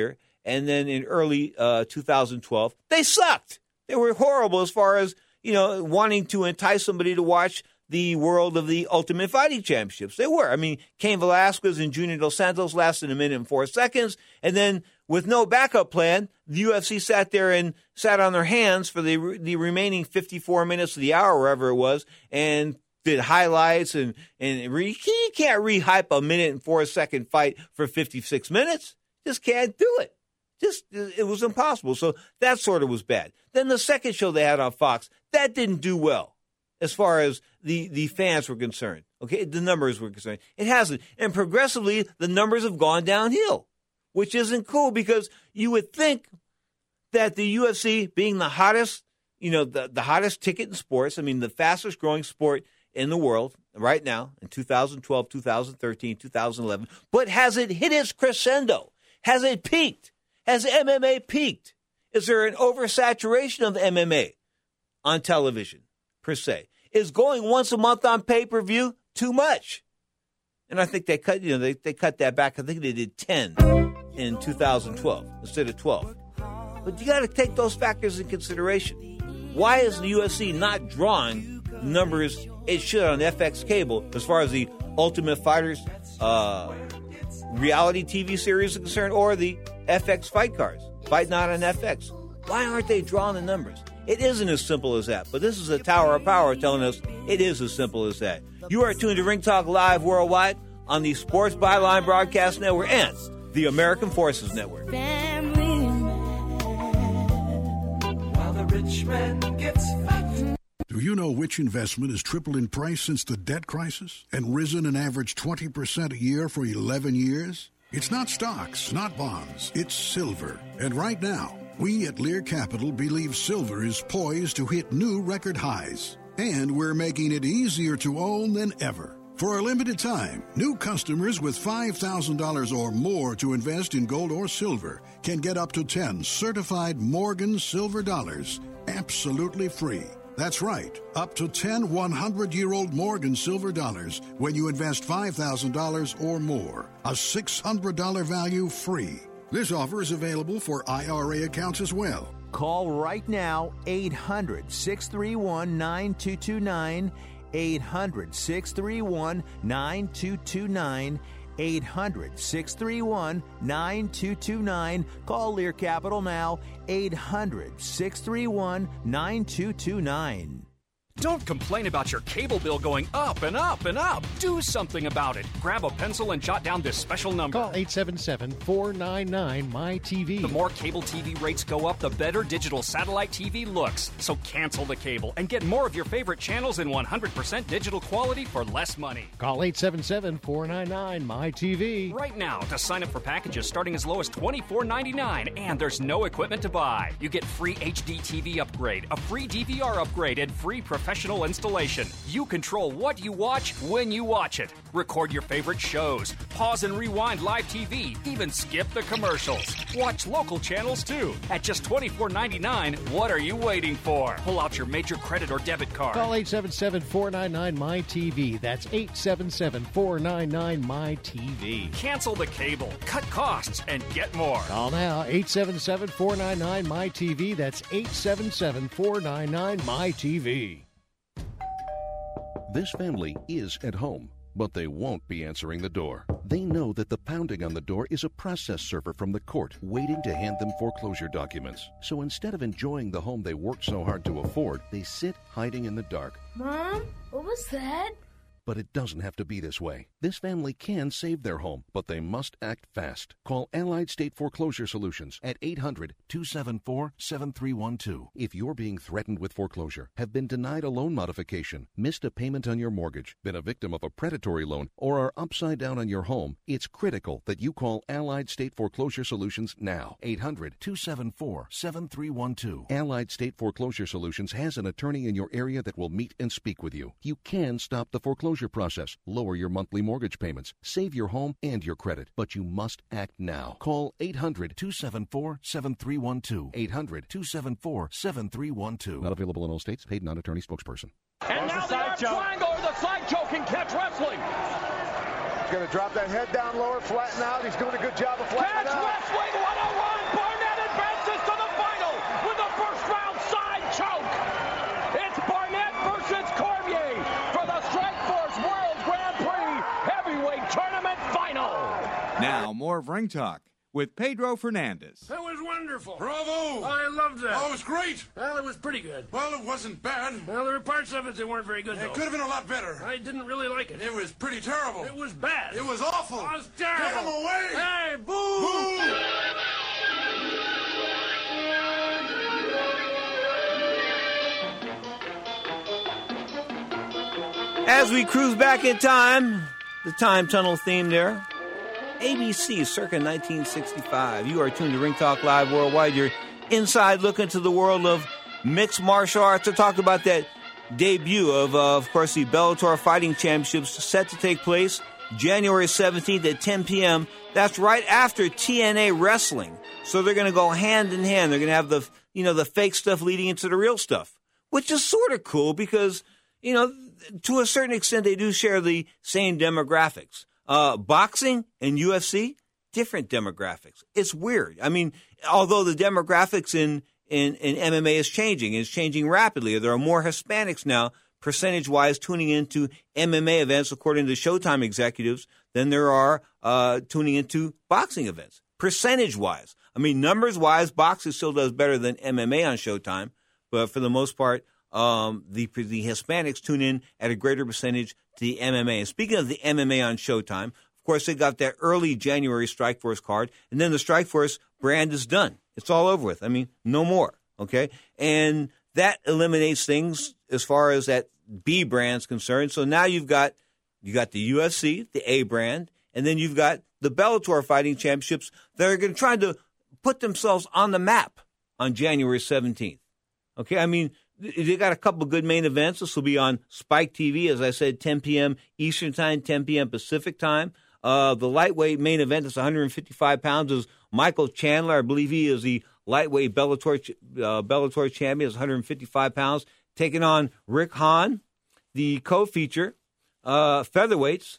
Speaker 6: and then in early uh, two thousand twelve, they sucked. They were horrible as far as, you know, wanting to entice somebody to watch the world of the Ultimate Fighting Championships. They were. I mean, Cain Velasquez and Junior Dos Santos lasted a minute and four seconds, and then with no backup plan, the U F C sat there and sat on their hands for the the remaining fifty-four minutes of the hour, wherever it was, and did highlights and and re, you can't rehype a minute and four second fight for fifty-six minutes. Just can't do it. Just it was impossible. So that sort of was bad. Then the second show they had on Fox, that didn't do well as far as the the fans were concerned. Okay, the numbers were concerned. It hasn't, and progressively the numbers have gone downhill, which isn't cool because you would think that the U F C being the hottest, you know, the, the hottest ticket in sports, I mean, the fastest growing sport in the world right now in two thousand twelve, two thousand thirteen, two thousand eleven, but has it hit its crescendo? Has it peaked? Has M M A peaked? Is there an oversaturation of M M A on television, per se? Is going once a month on pay-per-view too much? And I think they cut, you know, they, they cut that back. I think they did ten in two thousand twelve instead of twelve. But you got to take those factors in consideration. Why is the U F C not drawing numbers it should on F X cable as far as the Ultimate Fighters uh, reality T V series is concerned, or the F X fight cards, Fight Night on F X? Why aren't they drawing the numbers? It isn't as simple as that. But this is a Tower of Power telling us it is as simple as that. You are tuned to Ring Talk Live worldwide on the Sports Byline Broadcast Network and the American Forces Network.
Speaker 10: Family man, while the rich man gets fat.
Speaker 18: Do you know which investment has tripled in price since the debt crisis and risen an average twenty percent a year for eleven years? It's not stocks, not bonds, it's silver. And right now, we at Lear Capital believe silver is poised to hit new record highs. And we're making it easier to own than ever. For a limited time, new customers with five thousand dollars or more to invest in gold or silver can get up to ten certified Morgan silver dollars absolutely free. That's right, up to ten hundred-year-old Morgan silver dollars when you invest five thousand dollars or more. A six hundred dollars value free. This offer is available for I R A accounts as well.
Speaker 21: Call right now, eight hundred, six three one, nine two two nine, eight hundred, six three one, nine two two nine, eight hundred, six three one, nine two two nine. Call Lear Capital now, eight hundred, six three one, nine two two nine.
Speaker 22: Don't complain about your cable bill going up and up and up. Do something about it. Grab a pencil and jot down this special number.
Speaker 23: Call eight seven seven, four nine nine, M Y T V.
Speaker 22: The more cable T V rates go up, the better digital satellite T V looks. So cancel the cable and get more of your favorite channels in one hundred percent digital quality for less money.
Speaker 23: Call eight seven seven, four nine nine, M Y T V.
Speaker 22: Right now to sign up for packages starting as low as twenty-four ninety-nine, and there's no equipment to buy. You get free H D T V upgrade, a free D V R upgrade, and free professional installation. You control what you watch when you watch it. Record your favorite shows, pause and rewind live T V, even skip the commercials. Watch local channels too. At just twenty-four ninety-nine, what are you waiting for? Pull out your major credit or debit card.
Speaker 23: Call eight seven seven, four nine nine, M Y T V. That's eight seven seven, four nine nine, M Y T V.
Speaker 22: Cancel the cable, cut costs, and get more.
Speaker 23: Call now, eight seven seven, four nine nine, M Y T V. That's eight seven seven, four nine nine, M Y T V.
Speaker 24: This family is at home, but they won't be answering the door. They know that the pounding on the door is a process server from the court waiting to hand them foreclosure documents. So instead of enjoying the home they worked so hard to afford, they sit hiding in the dark.
Speaker 25: Mom, what was that?
Speaker 24: But it doesn't have to be this way. This family can save their home, but they must act fast. Call Allied State Foreclosure Solutions at eight hundred, two seven four, seven three one two. If you're being threatened with foreclosure, have been denied a loan modification, missed a payment on your mortgage, been a victim of a predatory loan, or are upside down on your home, it's critical that you call Allied State Foreclosure Solutions now. eight hundred, two seven four, seven three one two. Allied State Foreclosure Solutions has an attorney in your area that will meet and speak with you. You can stop the foreclosure process, lower your monthly mortgage payments, save your home and your credit, but you must act now. Call eight hundred, two seven four, seven three one two. eight hundred, two seven four, seven three one two. Not available in all states. Paid non-attorney spokesperson.
Speaker 10: And now the arm triangle or the side choke in catch wrestling.
Speaker 18: He's going to drop that head down lower, flatten out. He's doing a good job of flattening
Speaker 10: Catch
Speaker 18: out.
Speaker 10: wrestling one oh one.
Speaker 1: more of Ring Talk with Pedro Fernandez.
Speaker 3: That was wonderful.
Speaker 5: Bravo!
Speaker 3: I loved that.
Speaker 5: Oh, it was great.
Speaker 3: Well, it was pretty good.
Speaker 5: Well, it wasn't bad.
Speaker 3: Well, there were parts of it that weren't very good,
Speaker 5: It
Speaker 3: though.
Speaker 5: could have been a lot better.
Speaker 3: I didn't really like it.
Speaker 5: It was pretty terrible.
Speaker 3: It was bad.
Speaker 5: It was awful.
Speaker 3: It was terrible.
Speaker 5: Get him away!
Speaker 3: Hey, boo!
Speaker 5: Boo!
Speaker 6: As we cruise back in time, the time tunnel theme there. A B C, circa nineteen sixty-five. You are tuned to Ring Talk Live Worldwide. Your inside look into the world of mixed martial arts. I talked about that debut of, uh, of course, the Bellator Fighting Championships set to take place January seventeenth at ten p.m. That's right after T N A Wrestling. So they're going to go hand in hand. They're going to have the, you know, the fake stuff leading into the real stuff, which is sort of cool because, you know, to a certain extent, they do share the same demographics. Uh, boxing and U F C, different demographics. It's weird. I mean, although the demographics in, in, in M M A is changing, it's changing rapidly. There are more Hispanics now, percentage-wise, tuning into M M A events, according to Showtime executives, than there are uh, tuning into boxing events, percentage-wise. I mean, numbers-wise, boxing still does better than M M A on Showtime, but for the most part, Um, the the Hispanics tune in at a greater percentage to the M M A. And speaking of the M M A on Showtime, of course, they got that early January Strikeforce card, and then the Strikeforce brand is done. It's all over with. I mean, no more, okay? And that eliminates things as far as that B brand's concerned. So now you've got you got the U F C, the A brand, and then you've got the Bellator Fighting Championships that are going to try to put themselves on the map on January seventeenth. Okay, I mean, they got a couple of good main events. This will be on Spike T V, as I said, ten p.m. Eastern Time, ten p.m. Pacific Time. Uh, the lightweight main event is one hundred fifty-five pounds. Is Michael Chandler. I believe he is the lightweight Bellator, uh, Bellator champion. Is one hundred fifty-five pounds. Taking on Rick Hahn. The co-feature, uh, featherweights,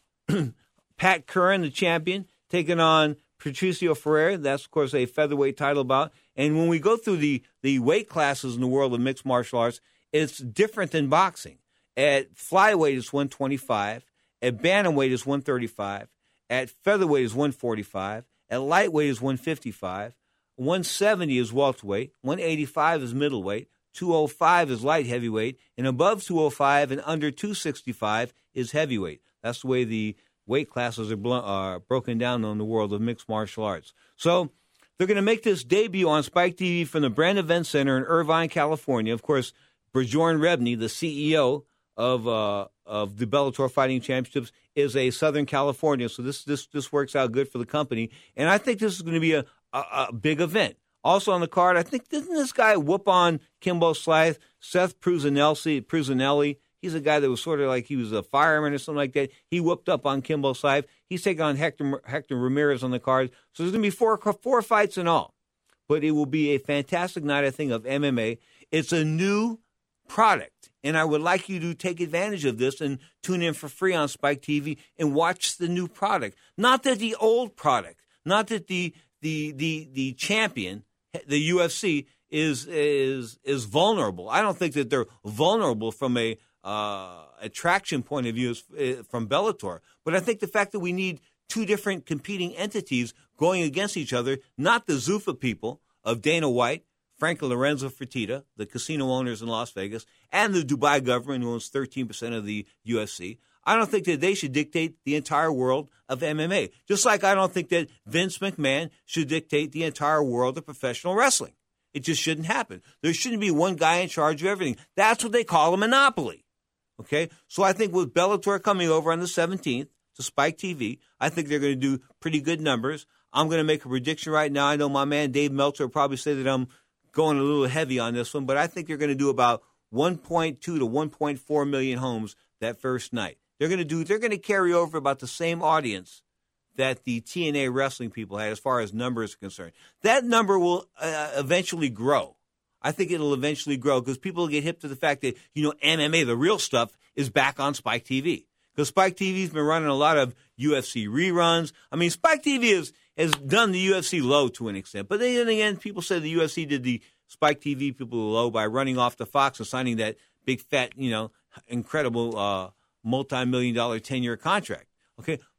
Speaker 6: Pat Curran, the champion, taking on Patricio Ferreira. That's, of course, a featherweight title bout. And when we go through the, the weight classes in the world of mixed martial arts, it's different than boxing. At flyweight, it's one twenty-five. At bantamweight, it's one thirty-five. At featherweight, it's one forty-five. At lightweight, it's one fifty-five. one seventy is welterweight. one eighty-five is middleweight. two oh five is light heavyweight. And above two oh five and under two sixty-five is heavyweight. That's the way the weight classes are, blo- are broken down in the world of mixed martial arts. So they're going to make this debut on Spike T V from the Brand Event Center in Irvine, California. Of course, Bjorn Rebney, the C E O of uh, of the Bellator Fighting Championships, is a Southern California. So this this this works out good for the company. And I think this is going to be a, a, a big event. Also on the card, I think, didn't this guy whoop on Kimbo Slice, Seth Pruzanelli, Pruzanelli? He's a guy that was sort of like he was a fireman or something like that. He whooped up on Kimbo Slice. He's taking on Hector, Hector Ramirez on the card. So there's going to be four four fights in all. But it will be a fantastic night, I think, of M M A. It's a new product, and I would like you to take advantage of this and tune in for free on Spike T V and watch the new product. Not that the old product, not that the the the the champion, the U F C, is is is vulnerable. I don't think that they're vulnerable from a Uh, attraction point of view is, uh, from Bellator. But I think the fact that we need two different competing entities going against each other, not the Zuffa people of Dana White, Frank and Lorenzo Fertitta, the casino owners in Las Vegas, and the Dubai government who owns thirteen percent of the U F C. I don't think that they should dictate the entire world of M M A. Just like I don't think that Vince McMahon should dictate the entire world of professional wrestling. It just shouldn't happen. There shouldn't be one guy in charge of everything. That's what they call a monopoly. Okay, so I think with Bellator coming over on the seventeenth to Spike T V, I think they're going to do pretty good numbers. I'm going to make a prediction right now. I know my man Dave Meltzer will probably say that I'm going a little heavy on this one, but I think they're going to do about one point two to one point four million homes that first night. They're going to do. They're going to carry over about the same audience that the T N A wrestling people had as far as numbers are concerned. That number will uh, eventually grow. I think it'll eventually grow because people will get hip to the fact that, you know, M M A, the real stuff, is back on Spike T V. Because Spike T V's been running a lot of U F C reruns. I mean, Spike T V has, has done the U F C low to an extent. But then again, people say the U F C did the Spike T V people low by running off the Fox and signing that big, fat, you know, incredible uh, multi-million dollar ten-year contract. Okay,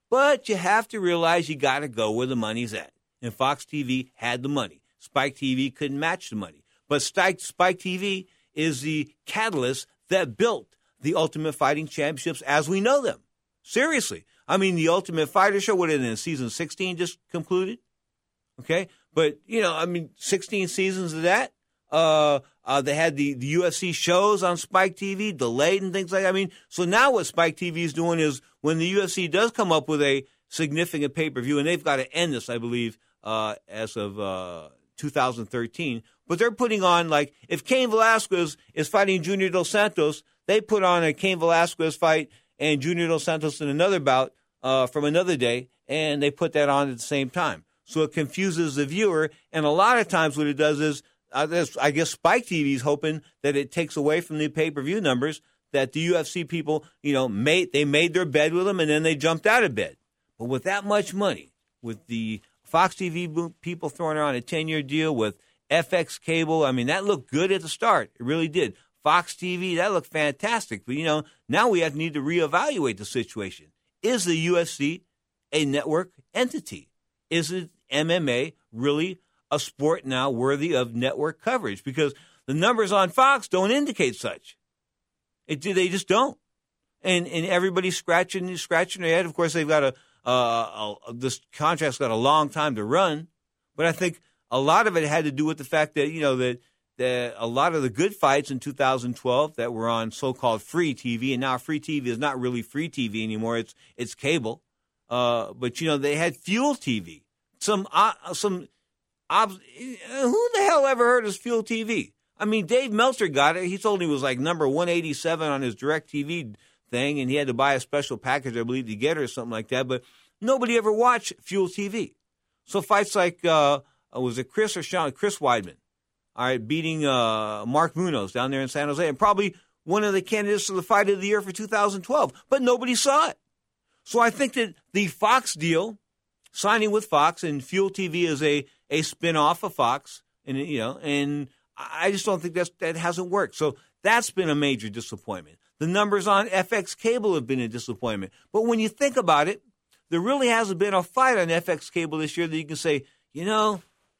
Speaker 6: But you have to realize you got to go where the money's at. And Fox T V had the money. Spike T V couldn't match the money. But Spike, Spike T V is the catalyst that built the Ultimate Fighting Championships as we know them. Seriously. I mean, the Ultimate Fighter show, what in season sixteen just concluded? Okay? But, you know, I mean, sixteen seasons of that. Uh, uh, they had the, the U F C shows on Spike T V, delayed and things like that. I mean, so now what Spike T V is doing is when the U F C does come up with a significant pay-per-view, and they've got to end this, I believe, uh, as of uh, two thousand thirteen, but they're putting on, like, if Cain Velasquez is fighting Junior Dos Santos, they put on a Cain Velasquez fight and Junior Dos Santos in another bout uh, from another day, and they put that on at the same time. So it confuses the viewer, and a lot of times what it does is, uh, I guess Spike T V is hoping that it takes away from the pay-per-view numbers, that the U F C people, you know, made they made their bed with them, and then they jumped out of bed. But with that much money, with the Fox T V people throwing around a ten-year deal with F X Cable, I mean, that looked good at the start. It really did. Fox T V, that looked fantastic. But, you know, now we have to need to reevaluate the situation. Is the U F C a network entity? Is it M M A really a sport now worthy of network coverage? Because the numbers on Fox don't indicate such. It, they just don't. And and everybody's scratching scratching their head. Of course, they've got a, uh, a this contract's got a long time to run. But I think a lot of it had to do with the fact that, you know, that, that a lot of the good fights in two thousand twelve that were on so-called free T V, and now free T V is not really free T V anymore. It's it's cable. Uh, but, you know, they had Fuel T V. Some, uh, some, uh, who the hell ever heard of Fuel T V? I mean, Dave Meltzer got it. He told me it was like number one eighty-seven on his DirecTV thing, and he had to buy a special package, I believe, to get it or something like that. But nobody ever watched Fuel T V. So fights like, uh, was it Chris or Sean? Chris Weidman, all right, beating uh, Mark Munoz down there in San Jose, and probably one of the candidates for the fight of the year for two thousand twelve. But nobody saw it. So I think that the Fox deal, signing with Fox, and Fuel T V is a, a spin-off of Fox, and you know, and I just don't think that's, that hasn't worked. So that's been a major disappointment. The numbers on F X Cable have been a disappointment. But when you think about it, there really hasn't been a fight on F X Cable this year that you can say, you know,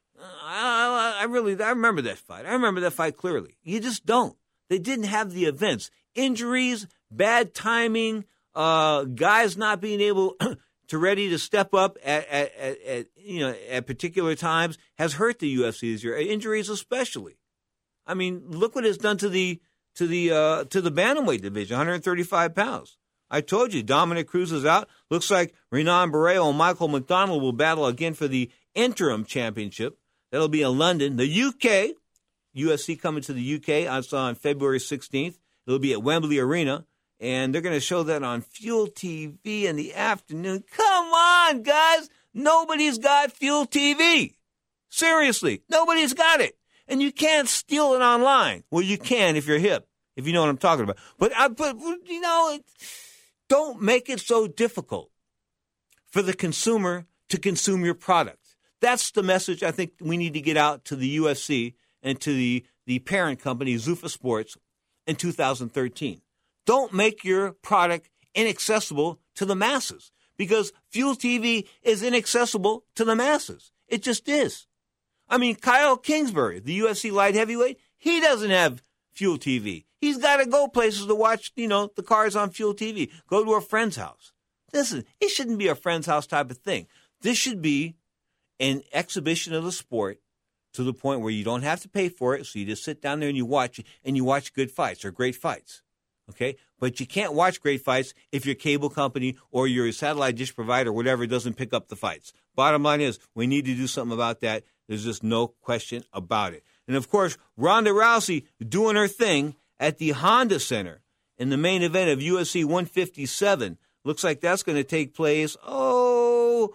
Speaker 6: I, I really, I remember that fight. I remember that fight clearly. You just don't. They didn't have the events. Injuries, bad timing, uh, guys not being able to ready to step up at, at, at, at you know at particular times has hurt the U F C this year. Injuries especially. I mean, look what it's done to the to the uh, to the bantamweight division, one thirty-five pounds. I told you, Dominic Cruz is out. Looks like Renan Barreto and Michael McDonald will battle again for the interim championship. That'll be in London. The U K, U F C coming to the U K. I saw on February sixteenth. It'll be at Wembley Arena, and they're going to show that on Fuel T V in the afternoon. Come on, guys. Nobody's got Fuel T V. Seriously, nobody's got it. And you can't steal it online. Well, you can if you're hip, if you know what I'm talking about. But, I, but you know, don't make it so difficult for the consumer to consume your product. That's the message I think we need to get out to the U F C and to the, the parent company, Zuffa Sports, in two thousand thirteen. Don't make your product inaccessible to the masses, because Fuel T V is inaccessible to the masses. It just is. I mean, Kyle Kingsbury, the U F C light heavyweight, he doesn't have Fuel T V. He's got to go places to watch, you know, the cars on Fuel T V. Go to a friend's house. Listen, it shouldn't be a friend's house type of thing. This should be an exhibition of the sport to the point where you don't have to pay for it, so you just sit down there and you watch, and you watch good fights or great fights. Okay? But you can't watch great fights if your cable company or your satellite dish provider or whatever doesn't pick up the fights. Bottom line is, we need to do something about that. There's just no question about it. And, of course, Ronda Rousey doing her thing at the Honda Center in the main event of U F C one fifty-seven. Looks like that's going to take place, oh,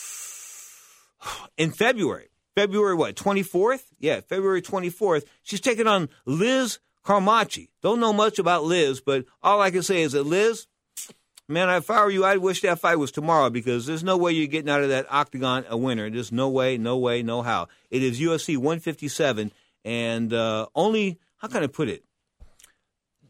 Speaker 6: in February. February what, twenty-fourth? Yeah, February twenty-fourth. She's taking on Liz Carmacci. Don't know much about Liz, but all I can say is that Liz, man, if I were you, I'd wish that fight was tomorrow, because there's no way you're getting out of that octagon a winner. There's no way, no way, no how. It is U F C one fifty-seven, and uh, only, how can I put it?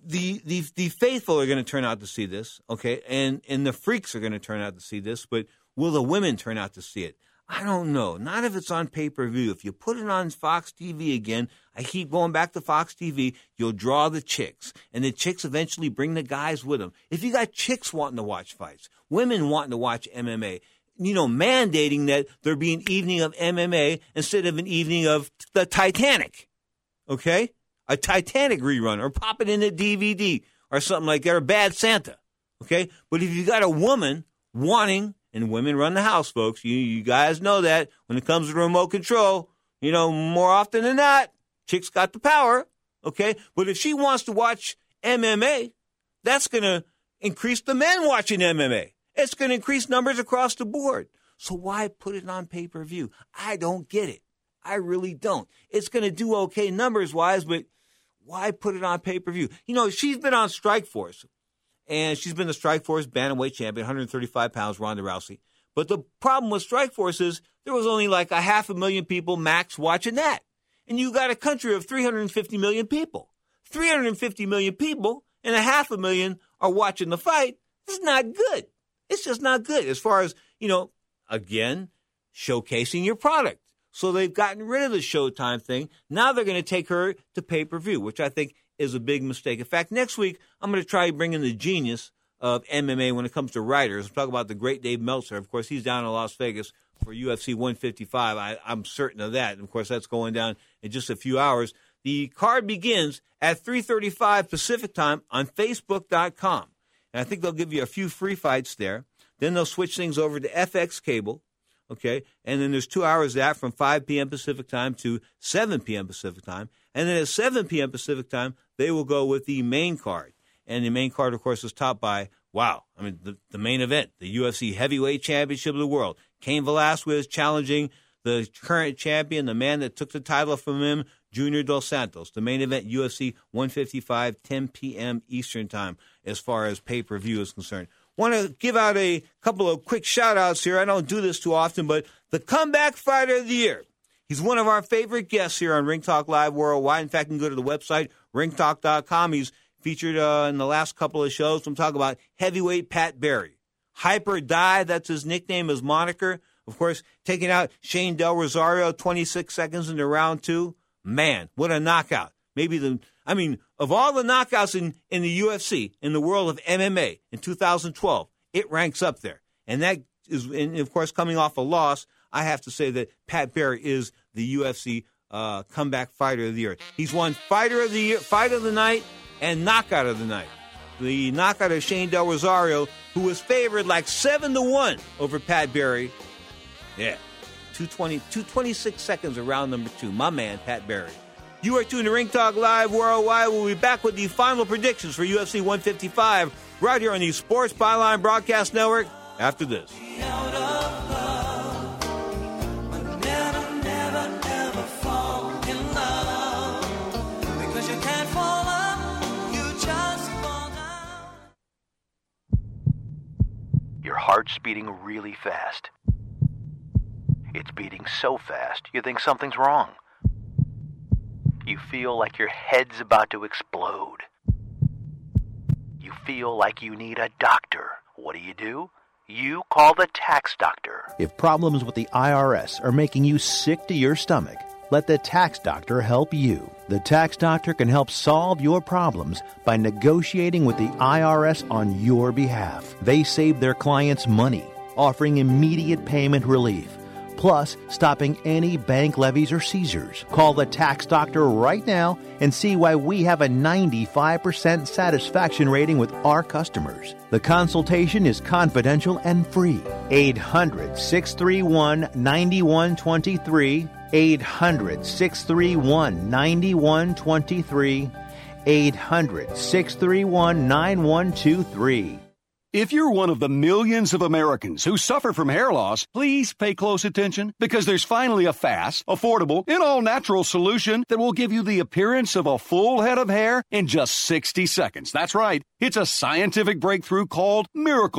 Speaker 6: the, the, the faithful are going to turn out to see this, okay, and, and the freaks are going to turn out to see this, but will the women turn out to see it? I don't know. Not if it's on pay-per-view. If you put it on Fox T V again, I keep going back to Fox T V, you'll draw the chicks. And the chicks eventually bring the guys with them. If you got chicks wanting to watch fights, women wanting to watch M M A, you know, mandating that there be an evening of M M A instead of an evening of the Titanic, okay? A Titanic rerun, or pop it in a D V D or something like that, or Bad Santa, okay? But if you got a woman wanting, and women run the house, folks. You, you guys know that when it comes to remote control, you know, more often than not, chicks got the power, okay? But if she wants to watch M M A, that's going to increase the men watching M M A. It's going to increase numbers across the board. So why put it on pay-per-view? I don't get it. I really don't. It's going to do okay numbers-wise, but why put it on pay-per-view? You know, she's been on Strikeforce. And she's been the Strikeforce bantamweight champion, one hundred thirty-five pounds, Ronda Rousey. But the problem with Strikeforce is there was only like a half a million people max watching that. And you got a country of three hundred fifty million people. three hundred fifty million people and a half a million are watching the fight. This is not good. It's just not good as far as, you know, again, showcasing your product. So they've gotten rid of the Showtime thing. Now they're going to take her to pay-per-view, which I think is a big mistake. In fact, next week, I'm going to try bringing the genius of M M A when it comes to writers. We'll talk about the great Dave Meltzer. Of course, he's down in Las Vegas for U F C one fifty-five. I, I'm certain of that. And, of course, that's going down in just a few hours. The card begins at three thirty-five Pacific time on Facebook dot com. And I think they'll give you a few free fights there. Then they'll switch things over to F X Cable. Okay, and then there's two hours of that from five p.m. Pacific time to seven p.m. Pacific time. And then at seven p.m. Pacific time, they will go with the main card. And the main card, of course, is topped by, wow, I mean, the, the main event, the U F C Heavyweight Championship of the World. Cain Velasquez challenging the current champion, the man that took the title from him, Junior Dos Santos. The main event, U F C one fifty-five, ten p.m. Eastern time, as far as pay-per-view is concerned. Want to give out a couple of quick shout-outs here. I don't do this too often, but the Comeback Fighter of the Year. He's one of our favorite guests here on Ring Talk Live Worldwide. In fact, you can go to the website, ring talk dot com. He's featured uh, in the last couple of shows. I'm talking about heavyweight Pat Barry. Hyper Die, that's his nickname, his moniker. Of course, taking out Shane Del Rosario, twenty-six seconds into round two. Man, what a knockout. Maybe the, I mean, of all the knockouts in, in the U F C, in the world of M M A in two thousand twelve, it ranks up there. And that is, and of course, coming off a loss, I have to say that Pat Barry is the U F C uh, Comeback Fighter of the Year. He's won Fighter of the Year, Fight of the Night, and Knockout of the Night. The knockout of Shane Del Rosario, who was favored like seven to one over Pat Barry. Yeah, two twenty, two twenty-six seconds around number two. My man, Pat Barry. You are tuned to Ring Talk Live Worldwide. We'll be back with the final predictions for U F C one fifty-five right here on the Sports Byline Broadcast Network after this.
Speaker 2: Your heart's beating really fast. It's beating so fast, you think something's wrong. You feel like your head's about to explode. You feel like you need a doctor. What do you do? You call the tax doctor.
Speaker 21: If problems with the I R S are making you sick to your stomach, let the tax doctor help you. The tax doctor can help solve your problems by negotiating with the I R S on your behalf. They save their clients money, offering immediate payment relief, plus stopping any bank levies or seizures. Call the tax doctor right now and see why we have a ninety-five percent satisfaction rating with our customers. The consultation is confidential and free. eight hundred, six three one, nine one two three. eight hundred, six three one, nine one two three. eight hundred, six three one, nine one two three.
Speaker 4: If you're one of the millions of Americans who suffer from hair loss, please pay close attention because there's finally a fast, affordable, and all-natural solution that will give you the appearance of a full head of hair in just sixty seconds. That's right. It's a scientific breakthrough called Miracle Hair.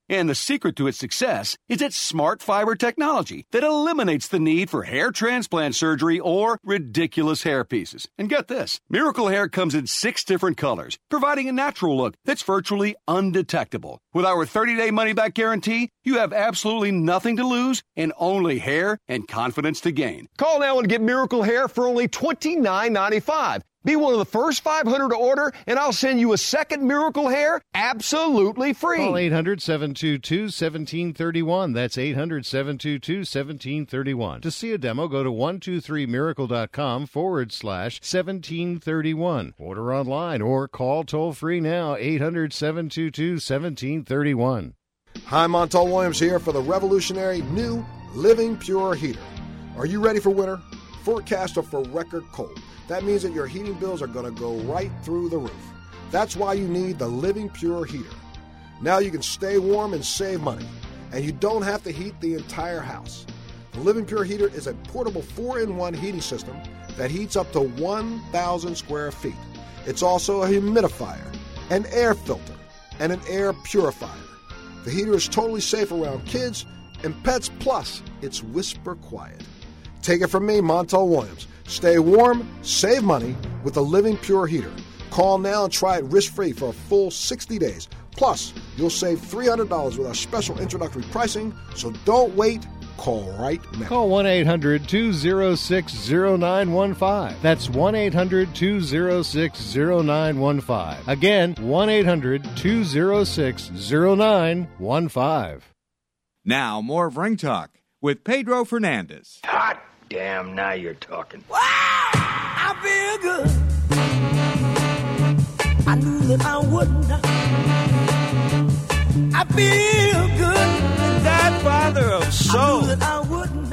Speaker 4: And the secret to its success is its smart fiber technology that eliminates the need for hair transplant surgery or ridiculous hair pieces. And get this, Miracle Hair comes in six different colors, providing a natural look that's virtually undetectable. With our thirty-day money-back guarantee, you have absolutely nothing to lose and only hair and confidence to gain.
Speaker 7: Call now and get Miracle Hair for only twenty-nine ninety-five. Be one of the first five hundred to order, and I'll send you a second Miracle Hair absolutely free.
Speaker 23: Call eight hundred, seven two two, one seven three one. That's eight hundred, seven two two, one seven three one. To see a demo, go to one two three miracle dot com forward slash seventeen thirty-one. Order online or call toll free now, eight hundred, seven two two, one seven three one.
Speaker 8: Hi, Montel Williams here for the revolutionary new Living Pure heater. Are you ready for winter? Forecasts are for record cold. That means that your heating bills are going to go right through the roof. That's why you need the Living Pure heater. Now you can stay warm and save money, and you don't have to heat the entire house. The Living Pure heater is a portable four in one heating system that heats up to one thousand square feet. It's also a humidifier, an air filter, and an air purifier. The heater is totally safe around kids and pets, plus it's whisper quiet. Take it from me, Montel Williams. Stay warm, save money with the Living Pure heater. Call now and try it risk-free for a full sixty days. Plus, you'll save three hundred dollars with our special introductory pricing, so don't wait. Call right now.
Speaker 23: Call one eight hundred, two oh six, oh nine one five. That's one eight hundred, two oh six, oh nine one five. Again, one eight hundred, two oh six, oh nine one five.
Speaker 1: Now, more of Ring Talk with Pedro Fernandez.
Speaker 9: Hot damn, now you're talking.
Speaker 11: Wow, I feel good. I knew that I wouldn't. I feel good.
Speaker 6: The Godfather of soul.
Speaker 11: I knew that I wouldn't.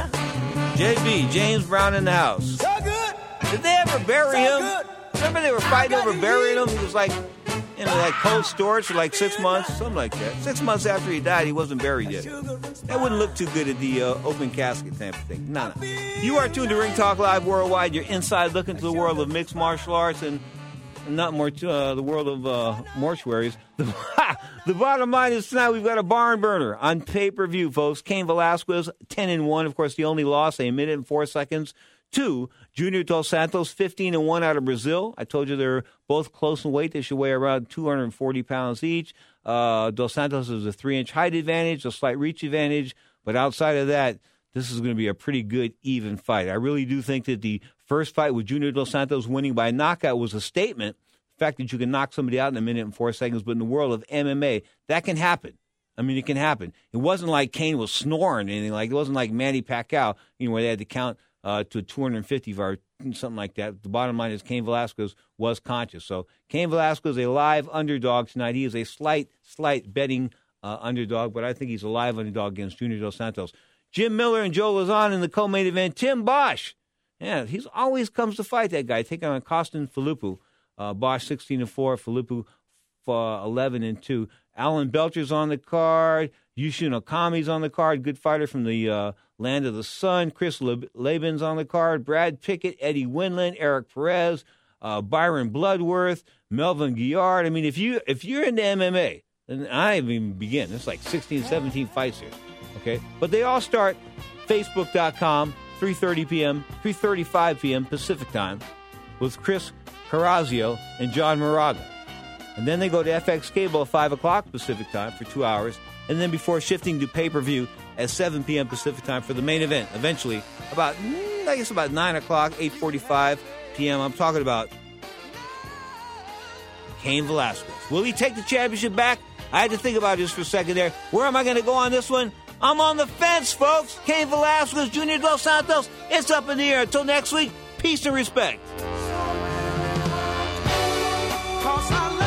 Speaker 6: J B, James Brown in the house.
Speaker 11: So good.
Speaker 6: Did they ever bury
Speaker 11: so
Speaker 6: him?
Speaker 11: Good.
Speaker 6: Remember they were fighting over burying him? He was like, you know, like cold storage for like six months, something like that. Six months after he died, he wasn't buried yet. That wouldn't look too good at the uh, open casket type of thing. No, no. You are tuned to Ring Talk Live Worldwide. Your inside look into the world of mixed martial arts and not more to, uh, the world of uh, mortuaries. The, the bottom line is tonight we've got a barn burner on pay-per-view, folks. Cain Velasquez, ten and one. Of course, the only loss, a minute and four seconds. Two, Junior Dos Santos, fifteen and one out of Brazil. I told you they're both close in weight. They should weigh around two hundred forty pounds each. Uh, Dos Santos has a three-inch height advantage, a slight reach advantage. But outside of that, this is going to be a pretty good, even fight. I really do think that the first fight with Junior Dos Santos winning by knockout was a statement. The fact that you can knock somebody out in a minute and four seconds, but in the world of M M A, that can happen. I mean, it can happen. It wasn't like Cain was snoring or anything like it. It wasn't like Manny Pacquiao, you know, where they had to count uh, to two hundred fifty or something like that. The bottom line is Cain Velasquez was conscious. So Cain Velasquez is a live underdog tonight. He is a slight, slight betting uh, underdog, but I think he's a live underdog against Junior Dos Santos. Jim Miller and Joe Lazan in the co-main event. Tim Bosch, yeah, he's always comes to fight that guy, taking on Kostin Filipu. Uh, Bosch sixteen and four, Filipu uh, eleven and two. Alan Belcher's on the card. Yushin Okami's on the card. Good fighter from the uh, land of the sun. Chris Le- Laban's on the card. Brad Pickett, Eddie Winland, Eric Perez, uh, Byron Bloodworth, Melvin Guillard. I mean, if you if you're into M M A, and I haven't even begin. There's like sixteen, seventeen fights here. Okay, but they all start Facebook dot com, three thirty p.m., three thirty-five p.m. Pacific time, with Chris Carrazio and John Moraga. And then they go to F X Cable at five o'clock Pacific time for two hours. And then before shifting to pay-per-view at seven p.m. Pacific time for the main event. Eventually, about, I guess about nine o'clock, eight forty-five p.m. I'm talking about Cain Velasquez. Will he take the championship back? I had to think about it just for a second there. Where am I going to go on this one? I'm on the fence, folks. Cain Velasquez, Junior Dos Santos. It's up in the air. Until next week, peace and respect.
Speaker 11: 'Cause I